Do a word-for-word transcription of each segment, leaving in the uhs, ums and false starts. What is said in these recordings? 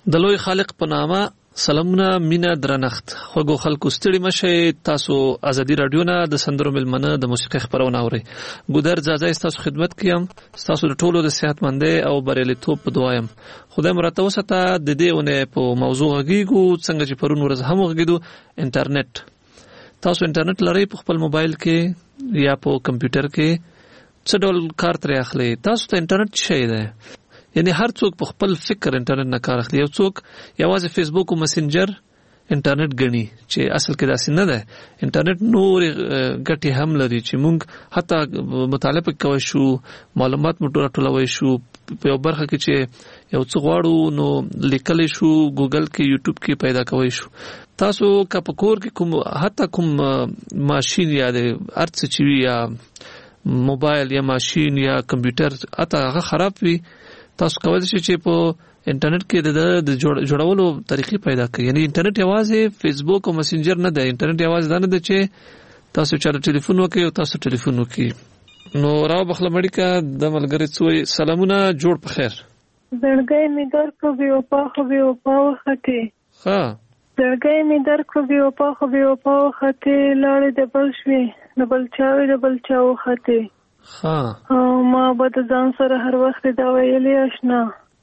د لوی خالق په نامه سلامونه مینا درنښت خوږو خلکو ستړي مشه تاسو ازادي رادیو نه د سندرو ملمنه د موسیقي خبرونه اوري ګودر ځاځي تاسو خدمت کوم تاسو د ټولو د صحتمندۍ او بریالیتوب په دعا يم خدای مرته وسته د دې ونه په موضوع غږیږو څنګه چې پرون ورځ هم غږیدو انټرنیټ تاسو انټرنیټ لرئ په خپل موبایل کې یا په کمپیوټر کې څه ډول کار ترې اخلي تاسو ته انټرنیټ شي دی یعنی هر څوک په خپل فکر انټرنیټ نه کار اخلي یو څوک یوازې فیسبوک او مسنجر انټرنیټ غني چې اصل کې داسې نه ده انټرنیټ نور ګټي هم لري چې موږ حتی مطالعه کوي شو معلومات مو ټولوي شو په یو برخه کې چې یو څه غواړو نو لیکل شو ګوګل کې یوټیوب کې پیدا کوي شو تاسو کا په کور کې کوم حتی کوم ماشين یا د ارڅ چوي یا موبایل یا ماشين یا کمپیوټر اته هغه خراب وي تاسو کولای شئ چې په انټرنیټ کې د جوړولو طریقې پیدا کړئ یعنی انټرنیټ یوازې فیسبوک او مسنجر نه دی انټرنیټ یوازې دا نه دی چې تاسو چا ټلیفون وکړئ او تاسو ټلیفون وکړئ نو راو بخله مړیکا د ملګری څوی سلامونه جوړ په خیر زړګی می در کو بي او په خو بي او په وختي ها زړګی می در کو بي او په خو بي او په وختي لاړې د بل شوي د بل چاوي د بل چاو وختي ها او ما به د ځان سره هر وخت دا ویلې آشنا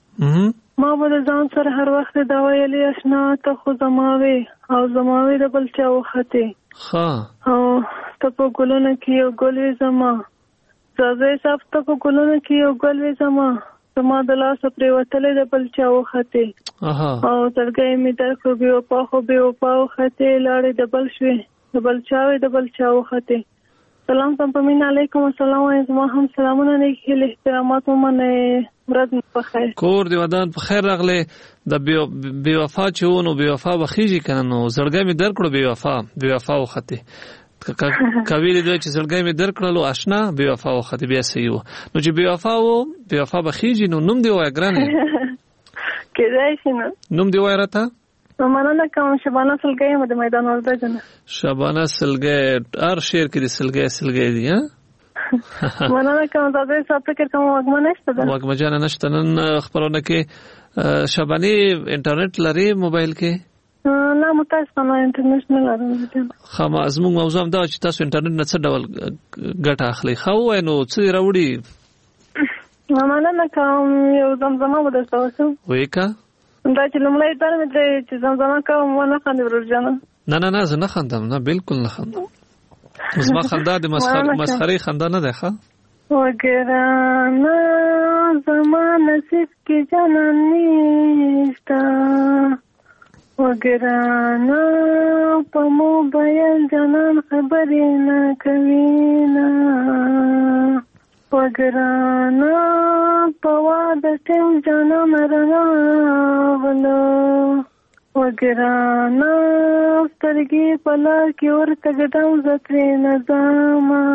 ما به د ځان سره هر وخت دا ویلې آشنا ته خو زماوي او زماوي د بل چا وختي ها او ته په ګلونو کې یو ګل وې زما زازې صاحب ته په ګلونو کې یو ګل وې زما زما د لاس پرې وتلې د بل چا وختي اها او زړګی می در کو بي او په خو بي او په وختي لاړې د بل شوي د بل چاوي د بل چا وختي سلام تمام علیکم السلام علیکم هم سلامونه نیکی احترامات ومنه مراد په خیر کور دی ودان په خیر راغله د بی وفا چونو بی وفا بخیږي کنه نو زړګی می درکړو بی وفا بی وفا وخته کوي د چې زړګی می درکړلو آشنا بی وفا وخته بیا سيو نو چې بی وفا وو بی وفا بخیږي نو نوم دی وای ګرانه کېدای شي نو نوم دی وای راته مننه کوم شبانه سلګي مده میدان ورته جن شبانه سلګي هر شعر کې سلګي سلګي دي ها مننه کوم دا زه څه فکر کوم وګم نشته ده وګم جان نشته نن خبرونه کې شبانه انټرنیټ لري موبایل کې نه متاسفانه انټرنیټ نه لرم خو زموږ موضوع دا چې تاسو انټرنیټ نه څه ډول ګټه اخلي خو نو څه راوړي مننه کوم یو زمزمه ودا تاسو وېکا دا چې لمړی تر مې درې چې زمزمه کوم ونه خاندې ورجانه نه نه نه زه نه خاندم نه بالکل نه خاندم زما خندا د مسخره مسخره خندا نه ده ښه وګرانه زما نصیب کې جنان نشته وګرانه په موبایل جنان خبرې نه کوي نه وګرانه په واده ټیم جانان راغله وګرانه سترګې په لار کې ورته ګډم زه ترې نه ځمه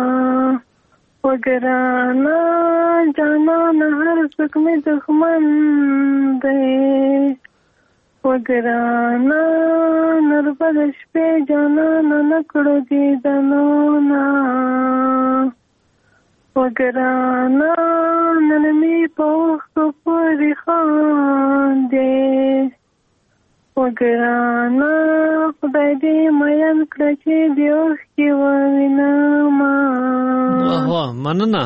وګرانه جانان هر څوک مې دښمن دی وګرانه نربه د شپې جانان نه کړو دیدنونه وګرانه نن مې په وختو پورې خاندې وګرانه خدای دې مین کړه چې دې اوښکې ووینمه واه واه مننه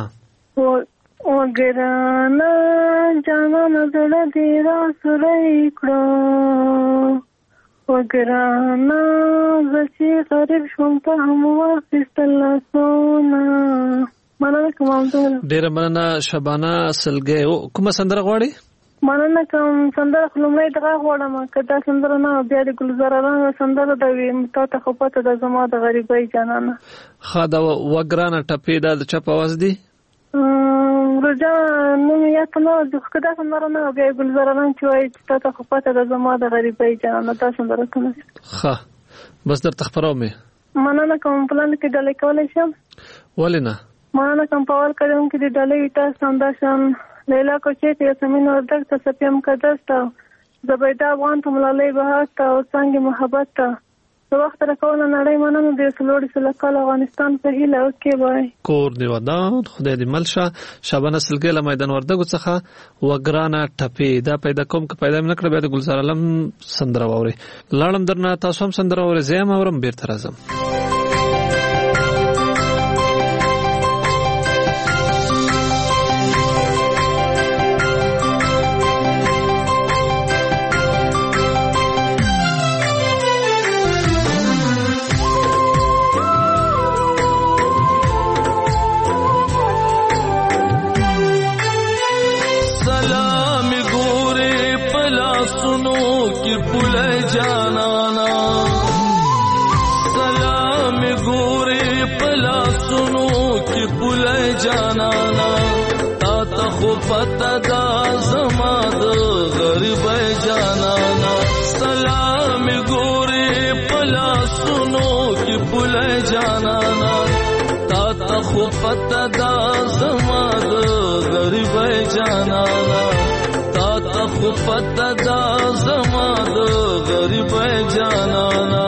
وګرانه جانانه زړه دې راسوری کړو وګرانه زه چې غریب شوم ته هم واخیستل لاسونه مننه کوم ډیره مننه شبانه سلګي کومه سندره غواړي مننه کوم سندره خلمړی دغه غواړم کدا سندره نه بیا د ګلزارانو سندره د ویم تا ته خو پته د زما د غریبۍ جانانه خا دا وګرانه ټپې دا د چپ आवाज دی رجا نو یا ته د کدا سندره نه بیا ګلزارانو چې وای تا ته خو پته د زما د غریبۍ جانانه دا سندره کوم ښه بس در تخبرو مې مننه کوم پلان کې ډلې کولای شم ولنه مننه کوم په ور کړم کې د ډلې تاسو انداشم لیلا کوچې ته سمین ورته ته سپیم کدستا زبیدا افغان ته ملالۍ بهات او څنګه محبت ته وخت راکونه نړۍ مننه د سلوړي سلکال افغانستان په هیله او کې وای کور دی ودان خدای دې ملشه شابه نسل ګل میدان وردګو څخه وګرانه ټپې دا پیدا کوم که پیدا نه کړ بیا د ګلزار علم سندره ووري لاړم درنه تاسو هم سندره ووري زم اورم بیرته راځم پتا دا زما د غریب جانانا سلام ګوري پلا سنو کی بول جانانا تا ته خو پتا دا زما د غریب جانانا تا ته خو پتا دا زما د غریب جانانا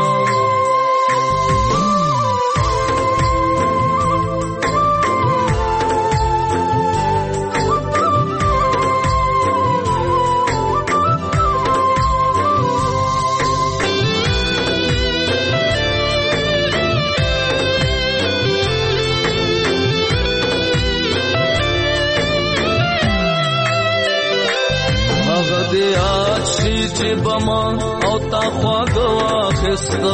چې بما او تا خواږه واخسته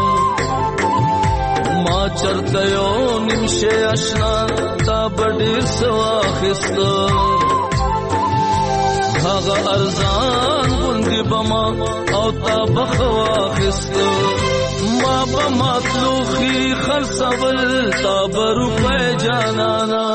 ما چرته یو نیمشه آشنا تا بډیر سواخسته هغه ارزان غوندې بما او تا بخواخسته ما بما تلوخي خرڅول تا بروپه جانانا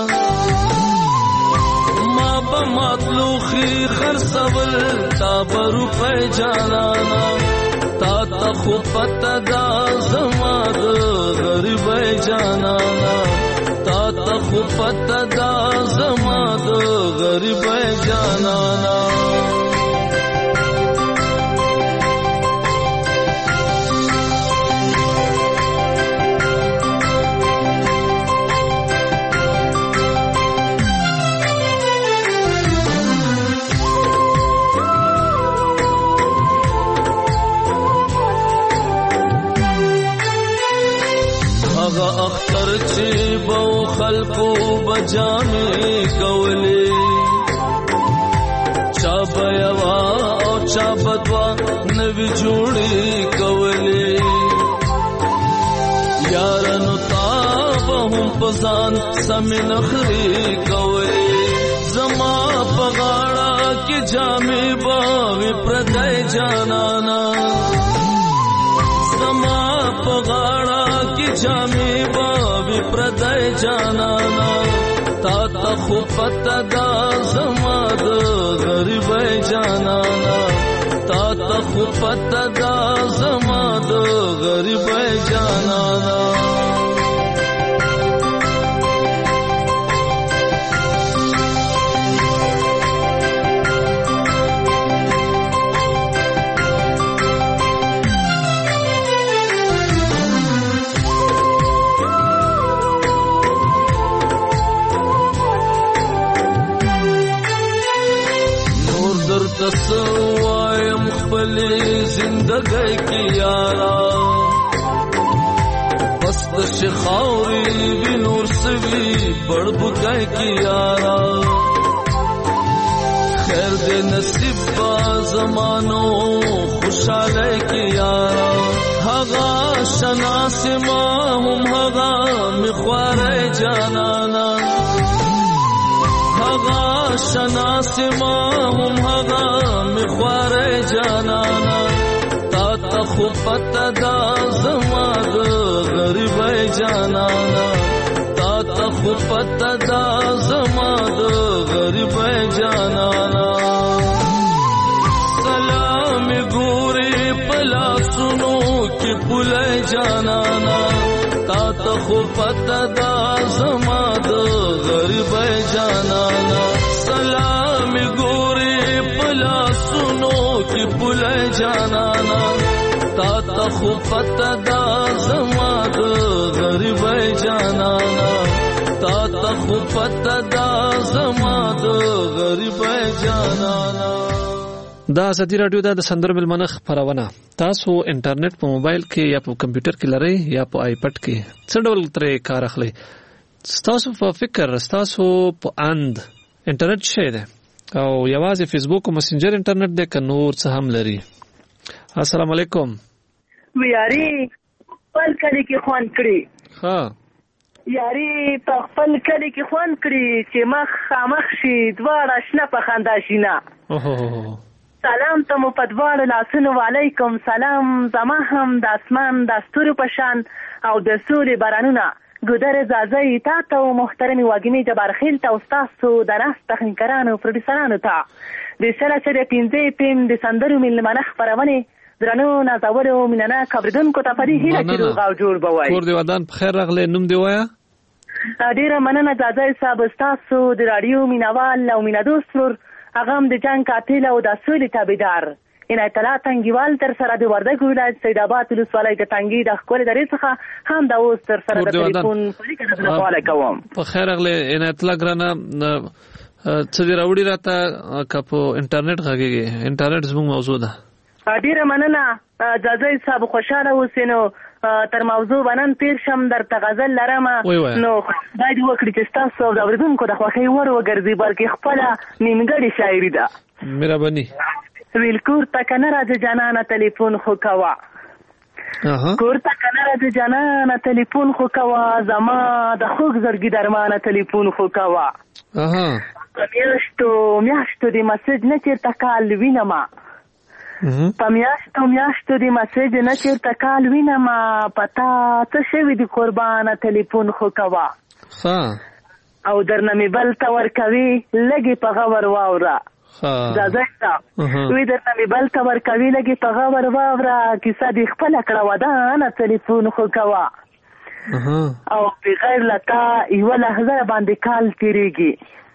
مطلوخي خرڅول تا برو په جانانا تا ته خو پتا دا زما د غریب جانانا تا ته خو پتا دا زما د غریب جانانا اختر چې بو خلقو بجامې کولې چا بیا او چا بدوا نوی جوړې کولې یارانو تا به هم پزان سم نخري کولې زما په غاړه کې جامې باوي پردای جانانا زما په غاړه کې جامې باوي پردای جانانا تا ته خو پتا دا زما د غریب جانانا تا ته خو پتا دا زما د غریب جانانا تسوایم خپلی زندگی کی یارا بس دش خاوری بی نور سوی بڑ بکای کی یارا خیر دے نصیب با زمانو خوشحالی کی یارا هغا شناس ما هم هغا مخواری جانانا هغا شناس ما هم هغا مخوار جانانا تا تا خو پتا دا زما د غریب جانانا تا تا خو پتا دا زما د غریب جانانا سلام ګوري پلا سنو کی پول جانانا تا تا خو پتا دا زما د غریب جانانا سلام ګوري پلا سنو کی پول جانانا تا تا خو پته دا زما د غریبۍ جانانا تا ته خو پته دا زما د غریبۍ جانانا. دا ازادي رادیو دا د سندرو ملمنه خپرونه تاسو انټرنیټ په موبایل کې یا په کمپیوټر کې لرئ یا په آیپډ کې څه ډول ترې کار اخلئ. ستاسو په فکر ستاسو په اند انټرنیټ شی دی او یوازې فیسبوک او مسنجر انټرنیټ دی که نور څه هم لري؟ السلام علیکم. یاري خپل کلی کې خوند کړي ها یاري په خپل کلی کې خوند کړي چې مخ خامخ شي دواړه شنه په خندا شینه. اوه سلام ته مو په دواړو لاسونو وعلیکم سلام. زما هم د اسمان د ستورو په شان او د سولې بارانونه ګودر زازۍ تا ته او محترمې واګمې جبارخیل ته او ستاسو د ناست تخنیکرانو او پروډیوسرانو ته د سره چې د پنځه پیم د سندرو مېلمانه خپرونې درنو نازولو مینناک اورېدونکو ته په دې هیله چې روغ او جوړ به وای. کور دې ودان په خیر راغلی. نوم دې وایه؟ ډېره مننه زازۍ صاحب ستاسو د راډیو مینوال او مینهدوست ورور هغه هم د جنګ قاتل او د سولې تابعدار عنایت الله تنګیوال تر سره د وردګ ولایت سید آباد ولسوالۍ د تنګي د ښکلې درې څخه هم د اوس تر سره د ټلیفون اړیکه درلودلی کوم. په خیر راغلی عنایت الله ګرانه. څه دې راوړي راته که په انټرنیټ غږېږي؟ انټرنیټ زموږ موضوع ده. ډېره مننه زازۍ صاحب خوشحاله اوسې. نو تر موضوع به نن تېر شم درته غزل لرمه نو خدای دې وکړي چې ستاسو او د اورېدونکو د خوښۍ وړ وګرځي بلکې خپله نیمګړې شاعري ده. مهرباني. ویل کور ته که نه راځه جانانه تلیفون خو کوه کور ته که نه راځه جانانه تلیفون خو کوه زما د خوږ زړګي درمانه تلیفون خو کوه په میاشتو میاشتو د مسج نه چېرته کال وینمه په میاشتو میاشتو د مسج نه چېرته کال وینمه په تا څه شوي دي قربانه تلیفون خو کوه او درنه مې بل ته ورکوي لږې په غور واوره. زازۍ صاحب وی درته مې بل ته ورکوي لږې په غور واوره کیسه دې خپله کړه ودانه تلیفون خو کوه او بغیر له تا یوه لحظه باندې کال تېرېږي.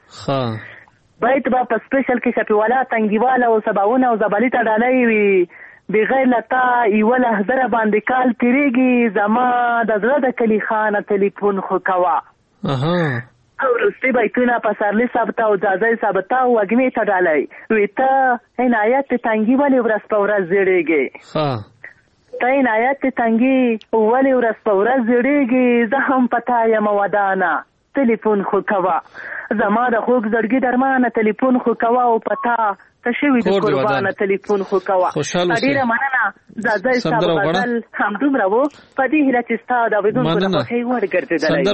باید به په سپیشل کې شفیوالا تنګیواله او سباونه او زبالي ته ډالۍ وي بغیر له تا یوه لحظه باندې کال تېرېږي زما د زړه د کلي خانه تلیفون خو کوه. او وروستي بیتونه پسرلي صاحب ته او زازۍ صاحب ته او وږمې ته ډالۍ وي ته عنایت تنګي ولې ورځ په ورځ زیړېږې ته عنایت تنګي ولې ورځ په ورځ زیړېږې زه هم په تا یم ودانه تلیفون خو کوه زما د خوږ زړګي درمانه تلیفون خو کوه او په تا ته شوي د قربانه تلیفون خو کوه. ډېره مننه زازۍ صاحب غزل همدومره و په دې هیله چې ستا د اورېدونکو د خوښۍ وړ ګرځېدلی.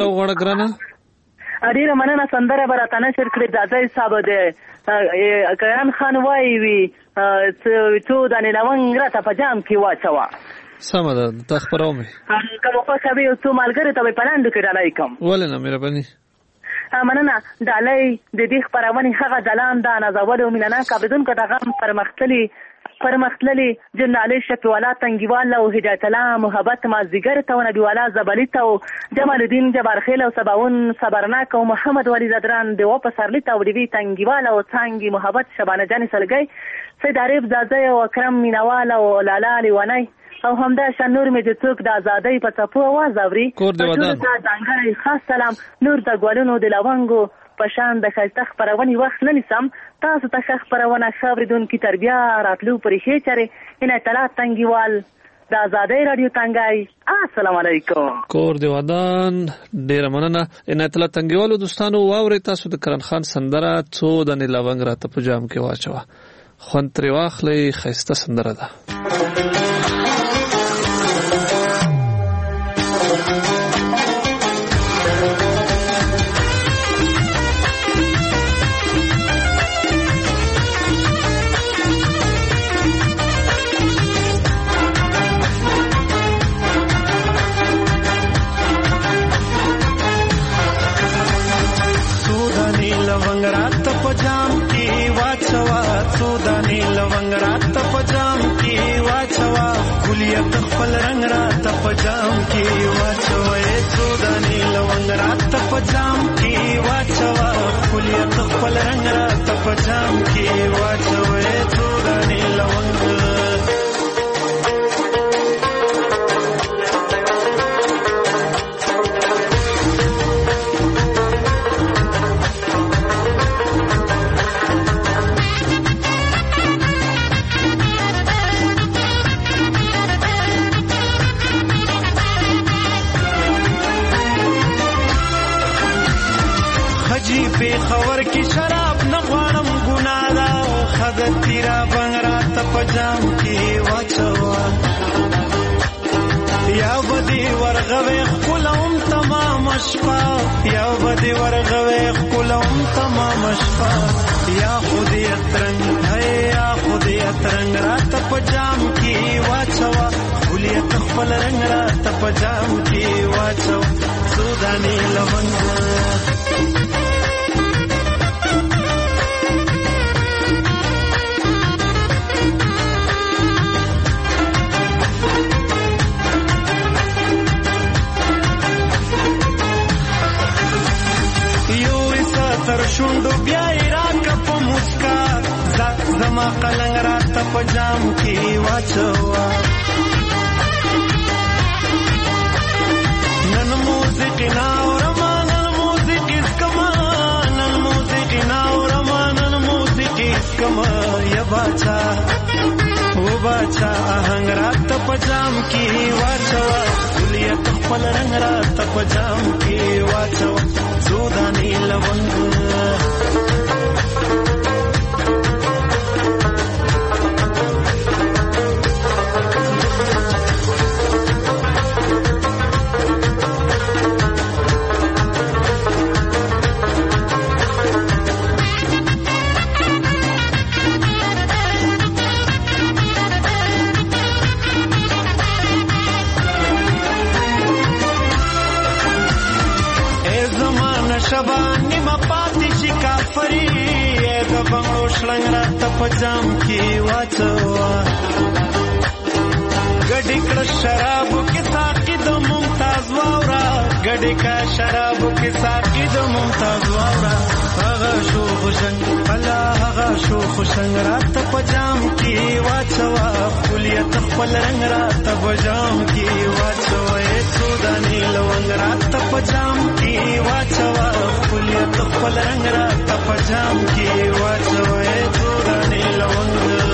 ډېره مننه. سندره به راته نشر کړې زازۍ صاحب د کران خان وایي وي څو دانې لونګ راته په جام کې واچوه. سمه ده ته خپروم مې که مو خوښه وي یو څو ملګرو ته به په لنډو کې ډالۍ کړم. ولې نه مهرباني. مننه. ډالۍ د دې خپرونې هغه ځلان ده نازولو مینهناک اورېدونکو ته غم پرمختللي پرمختللي جنرالي شفیوالا تنګیواله او هدایت الله محبت مازدیګر ته او نبیوالا زبلي ته او جمال الدین جبارخیل او سباون صبرناک او محمد ولی زدران دیوه پسرلي ته او ډیوي تنګیواله او څانګي محبت شبانه جانې سلګۍ سید عارف زازۍ او اکرم مینواله او لالا لیوانی او همدا شان نور مې د څوک د ازادۍ په څپو اواز اوري. ځانګړی خاص سلام نور د ګلونو د لونګو په شان د ښایسته خپرونې وخت نه نیسم. تاسو ته ښه خپرونه ښه اورېدونکي تربیه راتلو پرېښې چرې عنایت الله تنګیوال د ازادۍ راډیو تنګی. السلام علیکم. کور دې ودان. ډېره مننه عنایت الله تنګیوالو. دوستانو واورئ تاسو د کرن خان سندره څو دانې لونګ راته په جام کې واچوه. خوند ترې واخلئ. ښایسته سندره ده. خپل رنگ رات په جام کې واچوي څو دانې لونګ رات په جام کې واچوا کلیت خپل رنگ رات په جام کې واچوي څو دانې لونګ کور کی شراب نه غواړم ګناه ده خد تیرا بنگرا تپجام کی واچوا یا بدی ورغوي خلوم تمام شپه یا بدی ورغوي خلوم تمام شپه یا خودی اترنګ ہے یا خودی اترنګ رات پجام کی واچوا خلیت خپل رنگ رات پجام کی واچوا سودانی لونګ تر شوندو بیا راک په مسکا زما قلنګ رات په جام کې واچوا نن موزیک ناورما نن موزیک اسکما نن موزیک ناورما نن موزیک اسکما یا باچا و باچا آهنګ رات په جام کې واچوا کلیت خپل رنگ رات په جام کې واچوا سودانی لونګ شبانی ما پاتی شي کافری د بنگلو شلنګ رات پجام کی واچوا گډی کړه شراب کې ساقي د ممتاز واورا گډی کا شراب کې ساقي د ممتاز واورا هغه شو خوشنګ الله هغه شو خوشنګ رات پجام کی واچوا کلیت خپل رنگ رات پجام کی واچوا سودانی لونګ رات پجام کی واچوا کلیت خپل رنگ رات پجام کی واچوا سودانی لونګ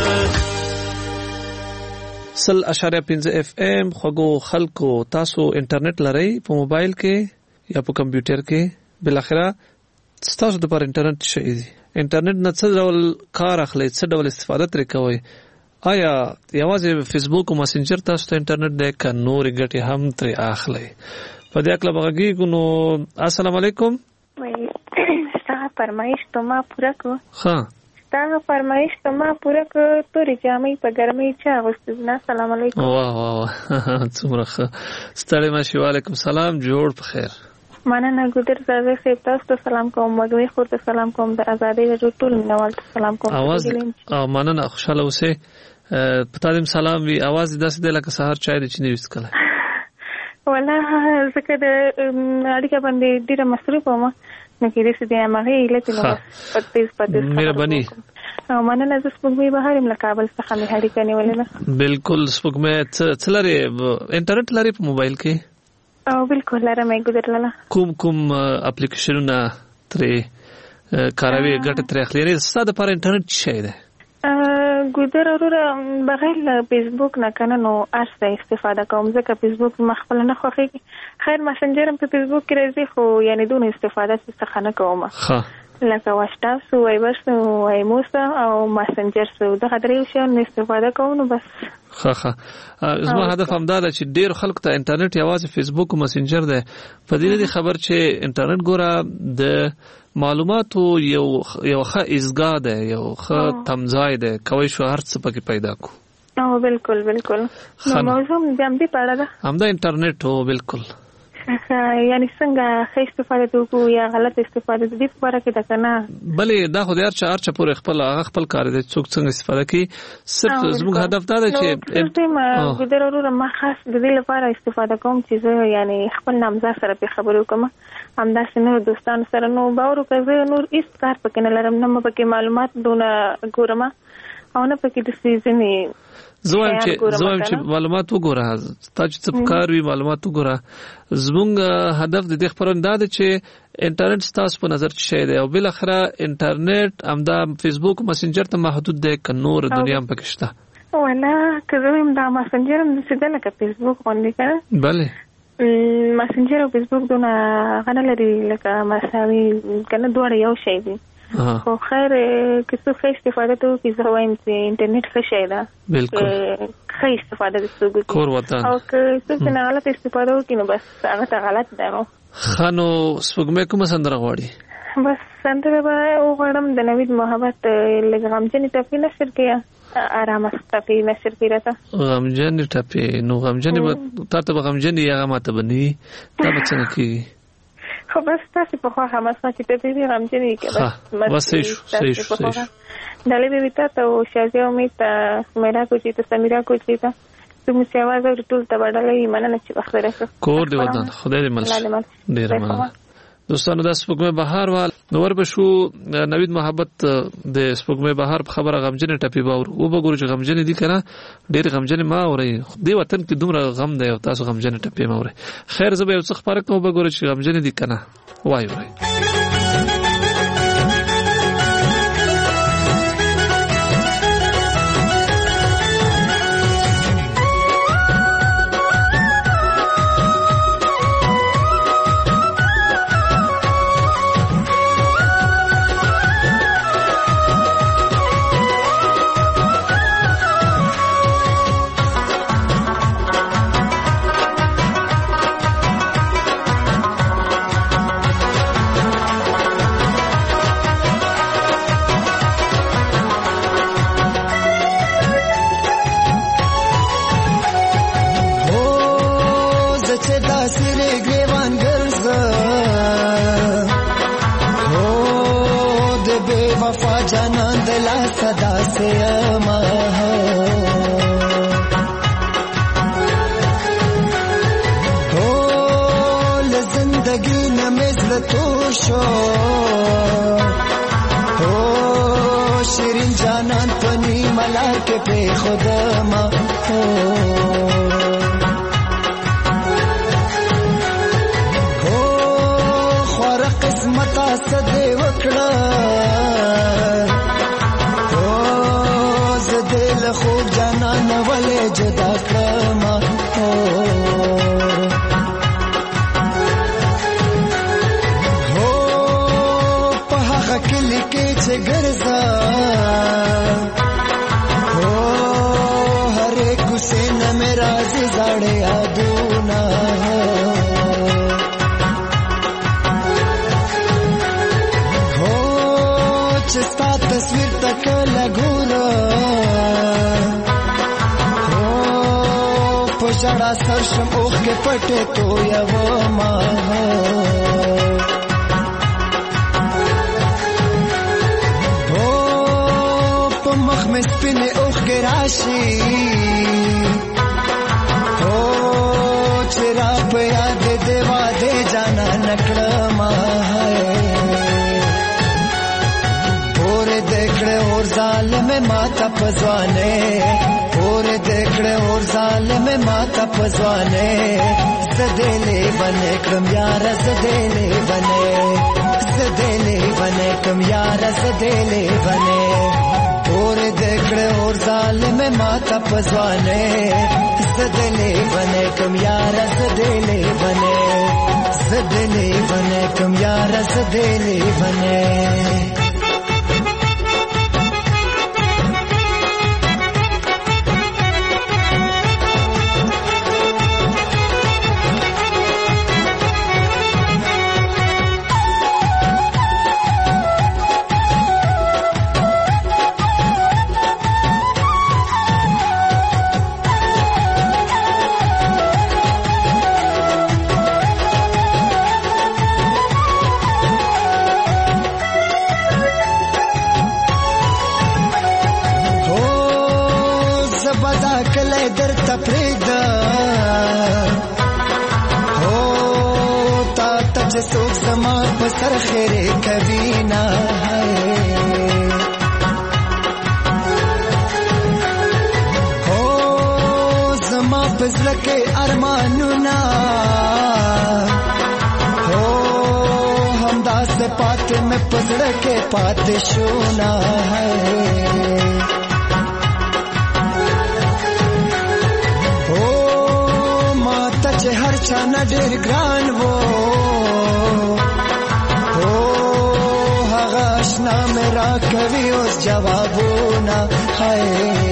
سل اشاریه پنځه اف ام خوګو خلکو تاسو انټرنیټ لرئ په موبایل کې یا په کمپیوټر کې بل اخره تاسو د پر انټرنیټ شي انټرنیټ نه څه ډول کار اخلي څه ډول استفاده ترې کوي آیا یوازې فیسبوک او مسنجر تاسو ته انټرنیټ د ک نور غټي هم ترې اخلي په دې اکل بغږی کو السلام علیکم وای ستاسو فرمایش ته ما پوره کو ها ستاسو فرمایش ته ما پوره کو تورې جامې په ګرمۍ چا غوښتل السلام علیکم واه واه څومره ستړي ماشي وعلیکم سلام جوړ په خیر مننه ګودر زاده صاحب تاسو ته سلام کوم مګوي خو ته سلام کوم د ازادۍ د ټول منوال ته سلام کوم اواز مننه خوشاله اوسه پتا دې سلام وی اواز داسې د لکه سحر چای د چینه وسکله ولا زکه د اړیکه باندې ډیره مصروف وم نو کې دې دې امغه لته نو پټیس پټیس مهرباني او مننه زه سپوږمۍ بهر یم کابل څخه مې اړیکه نیولې بالکل سپوږمۍ څلره انټرنیټ لري په موبایل کې او بالکل لرم یې ګذرلاله کوم کوم اپلیکیشنونه ترې کاروي ګټه ترې اخلي نه ستاسو لپاره انټرنیټ شي ده ګذر اورره بغیر فیسبوک نه کنه نو ارسه استفاده کوم ځکه فیسبوک مخبل نه خوخي خیر مسنجر هم په فیسبوک کې راځي خو یعنی دونه استفاده څه نه کوم ها لکه واتساپ سو وایبر سو ایموسا او مسنجر سو د غدري شو نه استفاده کوم نو بس ها ها زما هدف هم دا چې ډیر خلک ته انټرنیټ یوازې فیسبوک او مسنجر ده په دې خبر چې انټرنیټ ګوره د معلوماتو یو یو ښه ازګا ده یو ښه تمځای ده کوي شو هر څه پکې پیدا کو او بالکل بالکل نو موضوع دې هم دې پاړه ده هم دا انټرنیټ هو بالکل یعنی څنګه ښه استفاده وکړو یا غلط استفاده دې په اړه کې دا کنه بلې دا خو د هر چا هر چا پورې خپل خپل کار دی څوک څنګه استفاده کوي صرف زموږ هدف دا دی چې د ضرورت ما خاص د دې لپاره استفاده کوم چې زه یعنی خپل نامزد سره په خبرو کوم همدا څنګه دوستانو سره نو باور وکړم نور هیڅ کار پکې نه لرم نه پکې معلومات دونه ګورم او نه پکې د سیزنې زویم چې زویم چې معلومات وګوره تاسو څه کار وی معلومات وګوره زموږ هدف د دې خبرونه دا دی چې انټرنیټ تاسو په نظر شي دی او بل اخره انټرنیټ همدا فیسبوک مسنجر ته محدود دی ک نور دنیا په کې شته ولا که زه هم دا مسنجر هم څه دلته فیسبوک باندې کړه bale مسنجر او فیسبوک دونه غنه لري لکه مساوي کنه دواړه یو شی دي خو خیر که څه ښه استفاده ته وکړي زه وایم چې انټرنیټ ښه شی ده بالکل ښه استفاده دې څوک وکړي کور وطن او که څوک نه غلط استفاده وکړي نو بس هغه ته غلط دی نو ښه نو سپوږمۍ کومه سندره غواړي بس سندره به وغواړم د نوید محبت لږ غمجنې ټپې نشر کړي آرامه ټپې نشر کړي راته غمجنې ټپې نو غمجنې به تا ته به غمجنې یا هغه ماته به نه وي دا به څنګه کېږي خو بس تاسې په خوښه مسما چې ټپې وي غمجنې وي که بس صحیح شو صحیح شو صحیح شو ډالۍ به وي تا ته او شازیه امید ته سمیرا کوچي ته سمیرا کوچي ته زموږ چې اواز اوري ټول ته به ډالۍ مننه چې وخت راکړه کور دې ودان خدای دې مل شي ډېره مننه دوستانو دا سپوږمۍ بهار وال نو ور به شو نوید محبت د سپوږمۍ بهار په خبره غمجنې ټپې باور او به ګورو چې غمجنې دي کنه ډېر غمجنې ما اوري دې وطن کې دومره غم دی او تاسو غمجنې ټپې ما اوري خیر زه به یو څه خبره کوم به ګورو چې غمجنې دي کنه وای وای सरशम ओख के पटे तो या वो माँ हो पमख में स्पिने ओख के राशि हो चिरा पे याद देवा दे जाना नकड़ा माँ पूरे देखड़े और जाल में माता पजवाने पूरे देखड़े और जाल में माता पजवाने सदेले बने कम यार सदेले बने सदेले बने कम यार सदेले बने पूरे देखड़े और जाल में माता पजवाने सदेले बने कम यार सदेले बने सदेले बने कम यार सदेले बने सर खेरे कभी ना हो जमा फजल के अरमानु ना हो हमदा से पाते में पजड़ के पाते शोना है हो माता चे हर چانا ډېر ګران وو او هغه آشنا مې راکوي اوس جوابونه هاي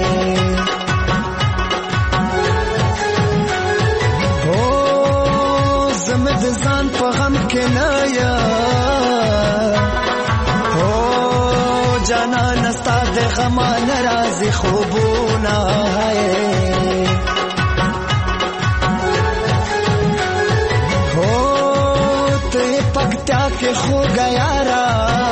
او زمه د ځان په غم کې نه یا او جانا نستا د غم ناراضي خوبونه هاي پکتا کے خو گیا را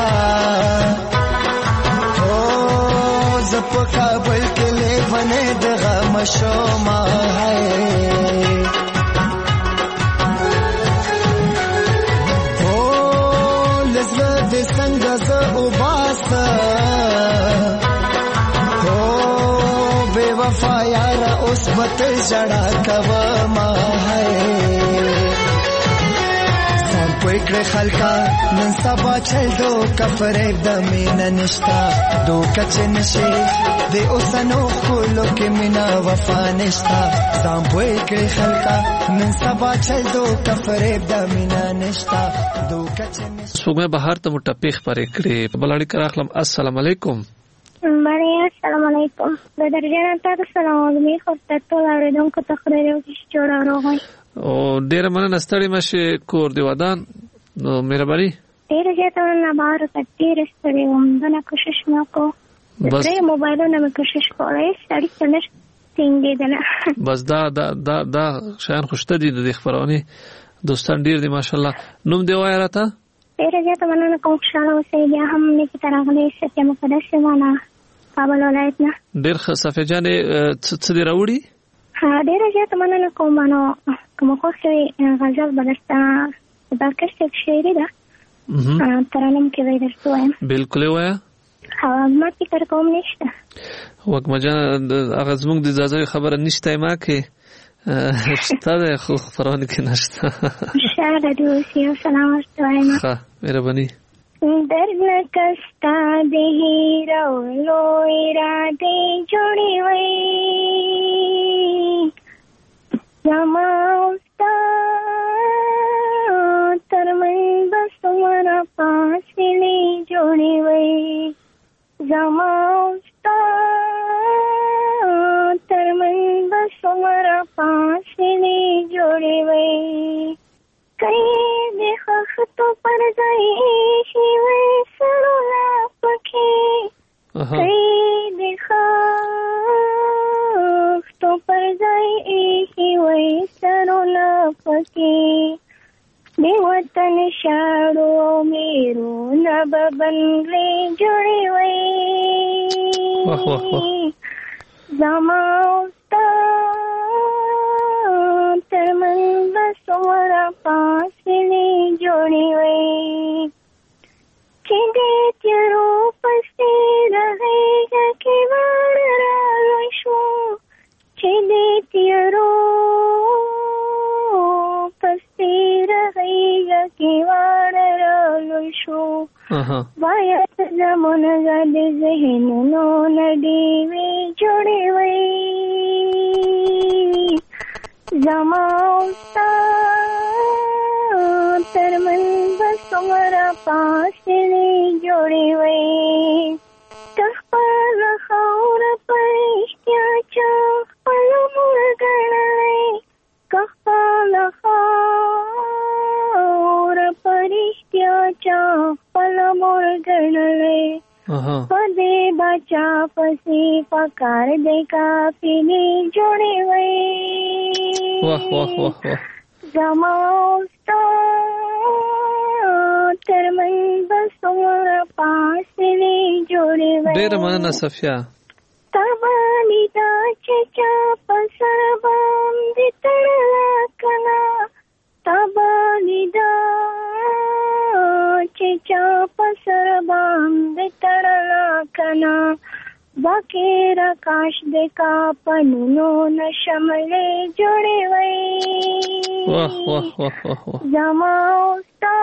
او زپ کابل کے لے بنے دغه مشوما ہے او لزله د څنګه ز او باس او بے وفا یار اوس بت جڑا کوا ما ہے پویکړه خلکا نن سبا چل دو کفرې د مینا نشتا دو کچ نشي د اوسنو خلکو کې مینا وفا نشتا سام پویکړه خلکا نن سبا چل دو کفرې د مینا نشتا دو کچ نشي سوګه بهر ته مټپېخ پرې کړې بلړی کراخلم السلام علیکم بله السلام علیکم د درجه تاسو سلام علیکم خو تاسو اوریدونکو ته خبرې وکړئ جوړه راغی او ډیر مننه ستړي مشه کور دی ودان نو مهرباني ډیر زیاته نه بار کټیر ستړي وم دا کوشش وکړو بس د موبایلونو مې کوشش کولای ستړي څنګه څنګه دنه بس دا دا دا دا شان خوشته دي د خبرونه دوستان ډیر دي ماشاءالله نوم دی وای راته ډیر زیاته مننه کوم خوشاله اوسئ بیا هم نه کی ترغلې ستې مقدس ونه کابل ولایت نه ډیر صفه جان څه دی راوړي ها ډیر زیاته مننه کوم نو کوم خوښي غزل بدستا دا کښته شعري ده ترانم کې وای درته وایم بالکل وایا ها ما فکر کوم نشته وګ مجا هغه زموږ د اجازه خبره نشته ما کې ستاره خو فرونه کې نشته شاده دې سیو سلام وایم ها مهرباني درد کستا دې هیرو لوی را دې جوړي وای زما استا ترمن بسمرا پاسلی جوړي وای زما استا ترمن بسمرا پاسلی جوړي وای کای دې خختو پر ځای شي وای سرولا پکې کای دې خختو پر ځای شي وای سرولا پکې دی وطن شاړو میرو نب بنگلې جوړي وای واه واه واه زما استا ترمن بسورا پاسلی جوړي وای چې دې تیرو پسې راغی کې وړ را شو چې دې تیرو پسې راغی کې وړ را شو وایا زمون غد ذهن نو نډي وی جوړي وای زما استا ترمن بسمرا پاسلی جوړي وای تخپل خور پښتیا چا خپل مرګړای کخپل خور پښتیا چا خپل مرګړای پدې بچا پسې پکار دې کافلی جوړي وای واه واه واه واه زما استا ترمن بسمرا پاسلی جوړي وای ډېر مننه صفیا تبانی دا چچا پسر باندې تړلا کنا تبانی دا چچا پسر باندې تړلا کنا باقی رکاش دے کا پنونو نشملے جوڑے وئی واہ واہ واہ واہ زما استا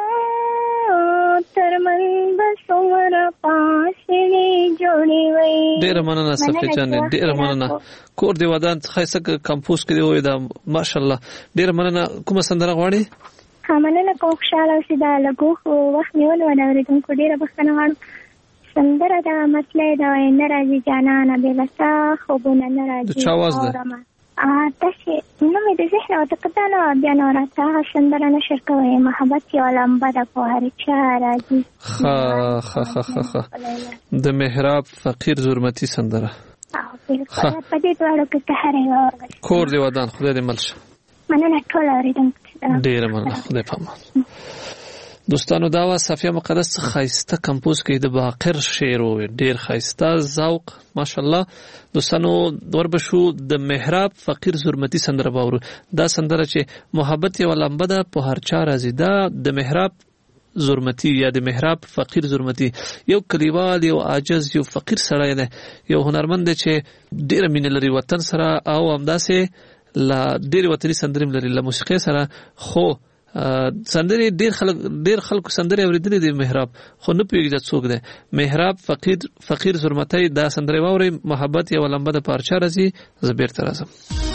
ترمن بسمر پاسلی جوڑے وئی ډېر مننه صفیه جان، ډېر مننه. کور دی ودان خاصه کمپوز کې دی وې دا ماشاءالله. ډېر مننه. کومه سندره غواړي؟ ها مننه کوم خوشاله اوسې دا لګو وخت نیول و دا ورېدونکو ډېره بخښنه غواړم. سندره دا مسله دا نه راځي جانانه بې وسه خوبونه نه راځي. د چا آواز ده؟ تاسې نو مې د ذهن او تقدا نه بیا نو راته هغه سندره نشر کوئ محبت یوه لمبه ده په هر چا راځي. ښه ښه ښه ښه ښه د محراب فقیر زرمتي سندره. په دې دواړو کې که هره یوه ورغلي. کور دی ودان خدای دې مل شه. مننه ټول اورېدونکو ډېره مننه. خدای په امان. دوستانو دا وا صفیه مقدس خایسته کمپوز کې د باقر شعر و ډیر خایسته ذوق ماشاءالله. دوستانو وربشو د محراب فقیر زرمتي سندره باور دا سندره چې محبت یو لمبه ده په هر چا راځي. دا د محراب زرمتي یا د محراب فقیر زرمتي یو کلیوال یو عاجز یو فقیر سړی دی، یو هنرمند دی چې ډیره مینه لري وطن سره او همداسې لا ډیر وطني سندرې لري له موسیقۍ سره. خو سندرې ډیر خلک ډیر خلکو سندرې اورېدلې دي محراب خو نه پوهېږي چې څوک دی. محراب فقیر فقیر زرمتی دا سندرې واورئ. محبت یوه لمبه د پارچا راځي. زه بیرته راځم.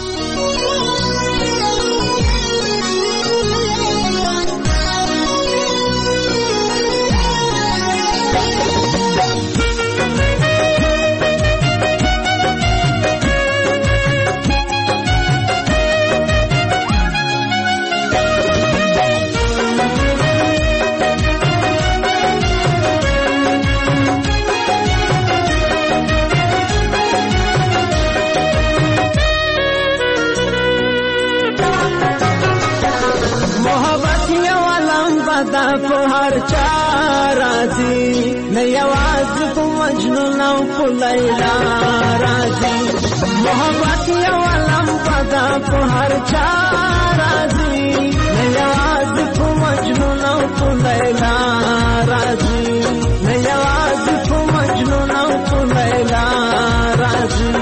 دا په هر چا راځي نه یوازې په مجنون او په لیلا راځي. محبت یو لمبه دا په هر چا راځي نه یوازې په مجنون او په لیلا راځي نه یوازې په مجنون او په لیلا راځي.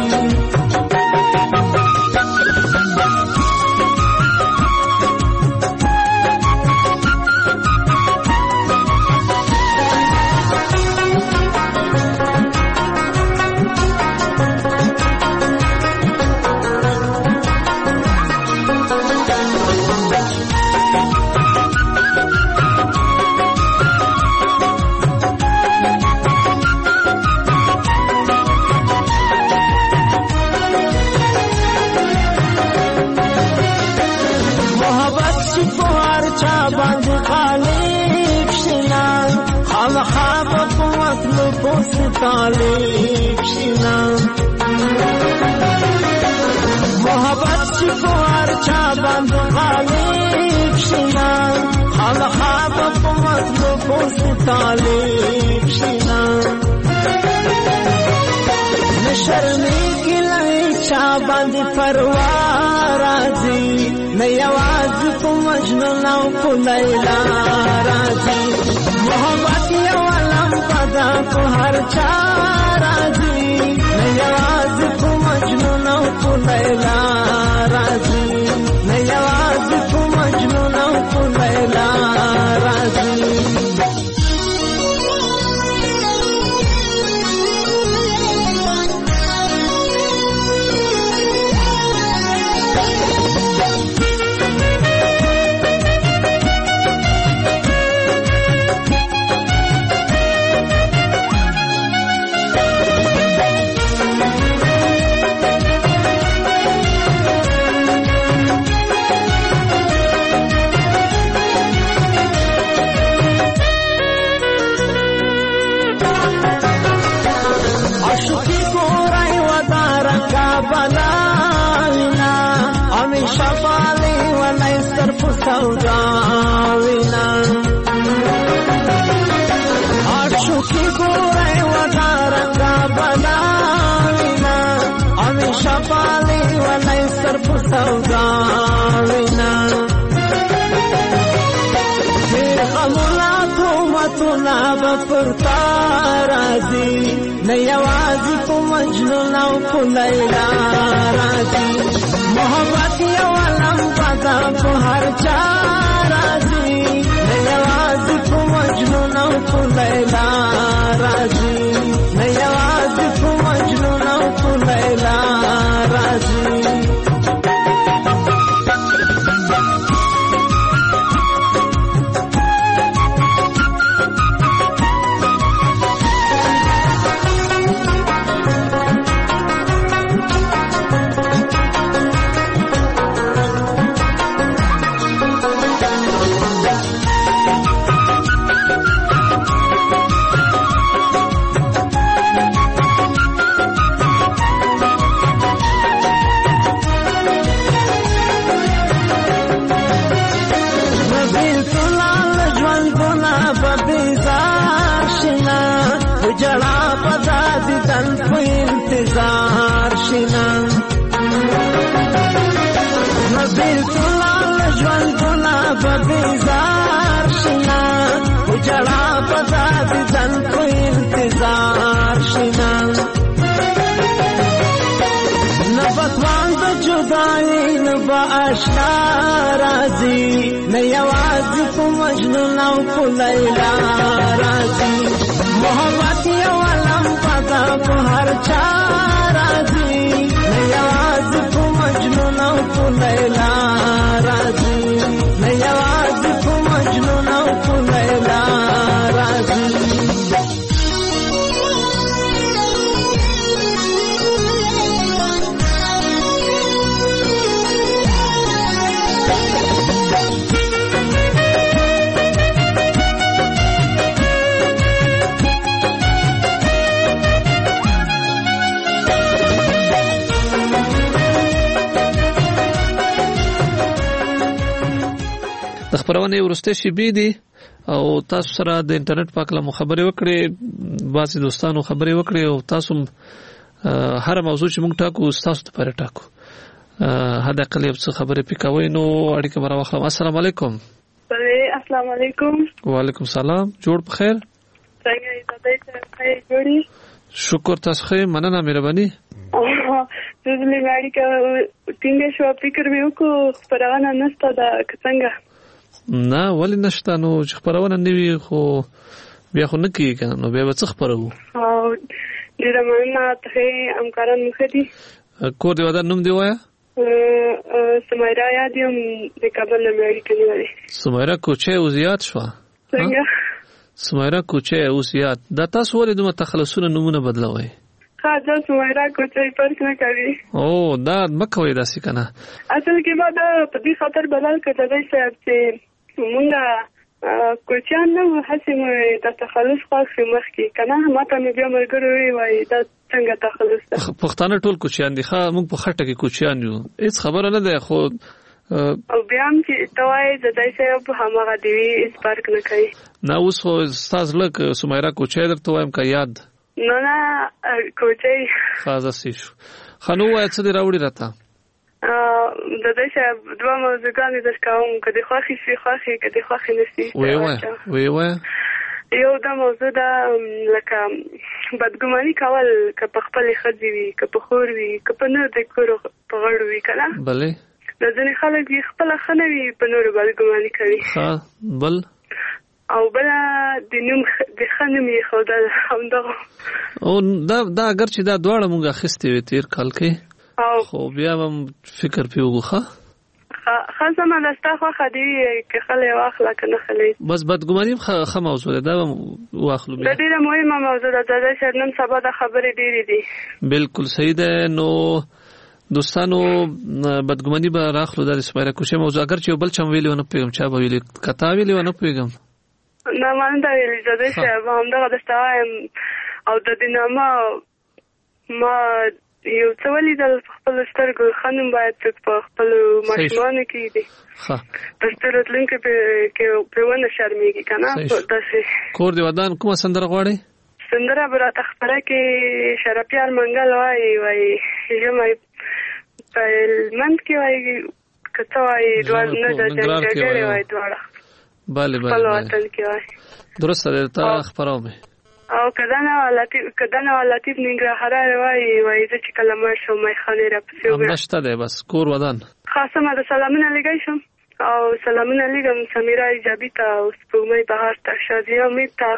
طالب شینا محبت شفوار چا بند غالب شینا خال خواب په مطلب اوس طالب شینا نشرمېږي لای چا باندې پروا راځي نه یوازې په مجنون او په لیلا راځي. محبت یو لمبه ده په هر چا راځي نه یوازې په مجنون او په لیلا راځي نه یوازې په مجنون او په لیلا راځي. سوداوینا عاشقی گوره و دارنگا بناوینا همیشه پالی و نیستر پو سوداوینا تیر غمونا تومتونا بپرتا رازی نیوازی پو مجنون او پو لیلا رازی. محبت یو لمبه ده په هر چا راځي نه یوازې په مجنون او په لیلا راځي نه یوازې په مجنون جړا پدا دي دل په انتظار شینا نبیل تولا ژوند تولا ببیزار شینا جړا پدا دي دل په انتظار شینا نبتوان د جدای نبا آشنا راځي نه یوازې په مجنون او په لیلا راځي محبت یو علم پتا په هر چا راځي نه یوازې په مجنون او په لیلا راځي نه یوازې په مجنون او په لیلا راځي د خبرونه ورسته شي بي دي او تاسو سره د انټرنیټ په اړه خبرې وکړې بعضي دوستانو خبرې وکړې او تاسو هر موضوع چې موږ ټاکو تاسو ته پر ټاکو هدا کله څه خبرې پکوي نو اړیکه برابر واخلم. السلام علیکم. السلام علیکم. وعلیکم السلام. جوړ په خیر. څنګه یې تاسو ته جوړی؟ شکر تاسو خیر مننه مهرباني. زه لږه اړیکه ټینګه شو فکر مې وکړ خبرونه نشته دا څنګه نه ولې نشته نو چې خبرونه نیوي خو بیا خو نه کیږي کنه نو بیا به څه خبرو او ډیره مننه ته همکاران مخ دي کور دی ودا نوم دی وایا سمیرا یاد یم د کابل نه مې کړی سمیرا کوچه او زیات شو څنګه سمیرا کوچه او زیات دا تاسو ولې دوه تخلصونه نمونه بدلوي خاصه سمیرا کوچه فرق نه کوي او دا مکوې داسې کنه اصل کې ما دا په دې خاطر بلل کړی چې مونږه کوچیان نو هڅه مې د تخلص خاصه مخ کې کنه ماته مې بیا مرګرو وي دا څنګه تخلص ده پښتانه ټول کوچیان دي ښا موږ په خټه کې کوچیان یو هیڅ خبره نه ده خو او بیا هم چې توای د دای صاحب همغه دی هیڅ فرق نه کوي نه اوس خو استاد لک سمیرا کوچه درته وایم کا یاد نه نه کوچه خاصه شو خنو وای څه دی راوړی راته د دې چې دوه موضوعګانې د کوم کدي خوخي شي خوخي کدي خوخي نشي وی وای وی وای یو دا موضوع دا لکه بدګماني کول که په خپل خځې وي که په خور وي که په نور د کور په غړ وي کنه بلې د ځینې خلک خپل خنوي په نور بدګماني کوي ها بل او بل د نوم د خنمي خو دا همدغه او دا دا اگر چې دا دواړه مونږه خسته وي تیر کال کې او خو بیا هم فکر پیوغه خاصه ما دستا خو خدي کې خلې واخلا کنه خلې بس بدګماني خه موضوع ده دا واخلو بیا د دې مهمه موضوع ده چې شرنم سبا د خبرې ډېری دي بالکل صحیح ده نو دوستانو بدګماني به راخلو د سپاره کوشه موضوع اگر چې بل چم ویلو نه پیغام چا به ویل کتا ویلو نه پیغام نه مان دا ویل چې دا هم دا دستا او د دینامه ما یو څه ولیدل خپل سترګو خنم باید په خپل ماشومان کې دي ها تاسو راتلونکي کې په ونه شرمېږي کنه تاسو کور دی ودان کومه سندره غواړي سندره برات خبره کې شرپیار منګل وای وای یمه په مند کې وای کته وای دوه نه د جنګړې وای دواړه bale bale په وطن کې وای درست ده تا خبرونه او کدانه ولاتي کدانه ولاتي ننګرهار وای وای د چې کلمه شو مې خانه را پسې وګړه همداشته ده بس کور ودان خاصه ما د سلامونه لګیشم او سلامونه لګم سمیرا ایجابی ته او سپوږمۍ بهار ته شادیا میته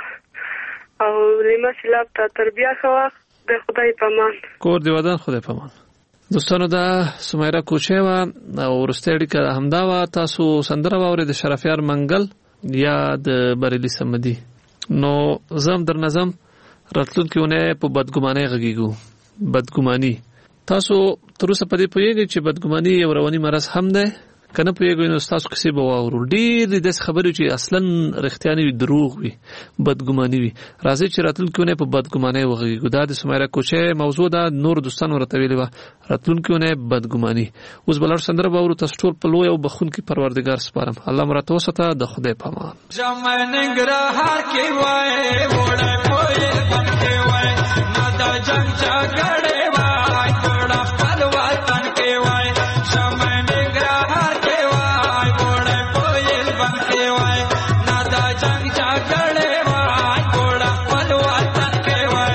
او لیما سلاب ته تربیه خوا د خدای پامان کور دی ودان خدای پامان دوستانو دا سمیرا کوچه و او ورستېړي که همدا و تاسو سندره واورې د شرفیار منګل یا د بریلی سمدي نو زم در نظم راتلونکي ونه په بدګمانۍ غږیږو بدګماني تاسو تر اوسه په دې پوهیږئ چې بدګماني یو رواني مرض هم ده کنه پیګو نو تاسو کسي به واورو ډېر د خبرې چې اصلا رښتیا نه وي دروغ وي بدګماني وي راځي چې راتلونکي په بدګماني وغږیږو دا د سمیرا کوچه موضوع دا نور دوستانو راته ویلې و راتلونکي بدګماني اوس بلار سندره باور تاسو ټول په لوی او بخون کې پروردگار سپارم الله مرته وسته د خدای پامان جمن نګرهار کې وای وړه کوی بنکې وای نه دا جنگ جګړه وای وړه خپل وطن کې وای جمن نګرهار کې وای وړه کوی بنکې وای نه دا جنگ جګړه وای وړه خپل وطن کې وای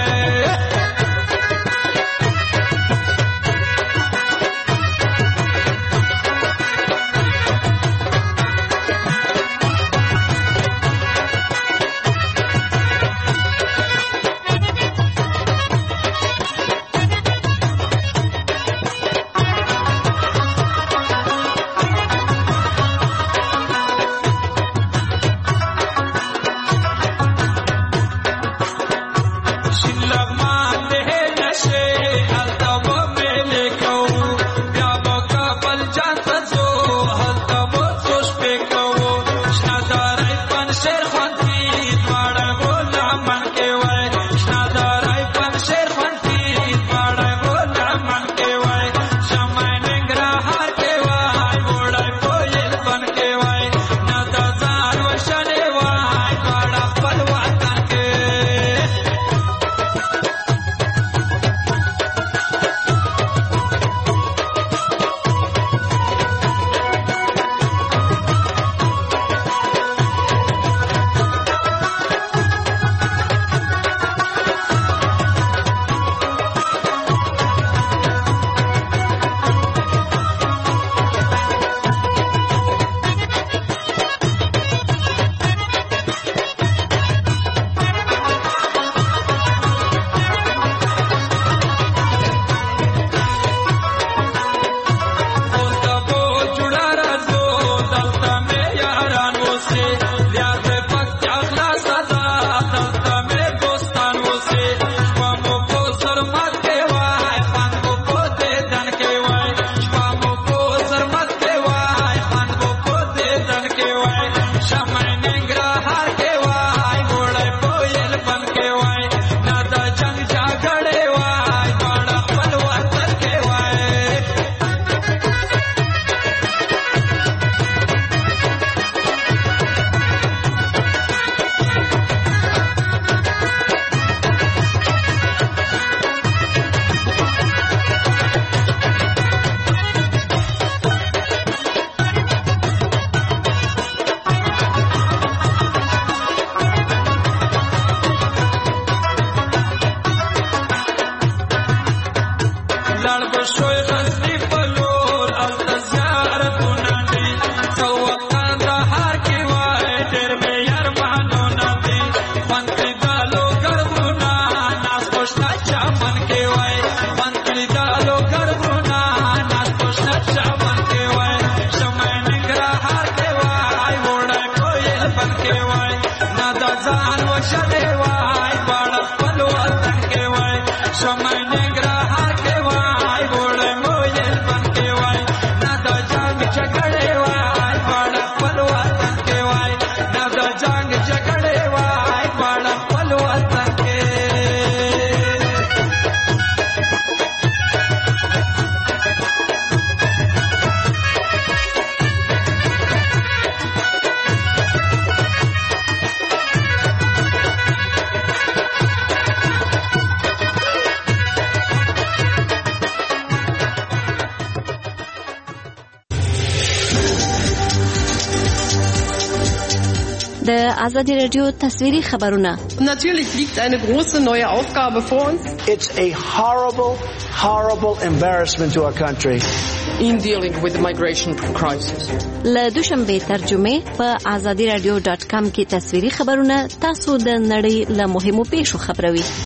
د آزادی رادیو تصویری خبرونه. Natürlich liegt eine große neue Aufgabe vor uns. It's a horrible, horrible embarrassment to our country. In dealing with the migration crisis. له دوشنبه ترجمه په آزادی رادیو ډاټ کام کې تصویری خبرونه تاسو د نړۍ له مهمو پیښو خبروي.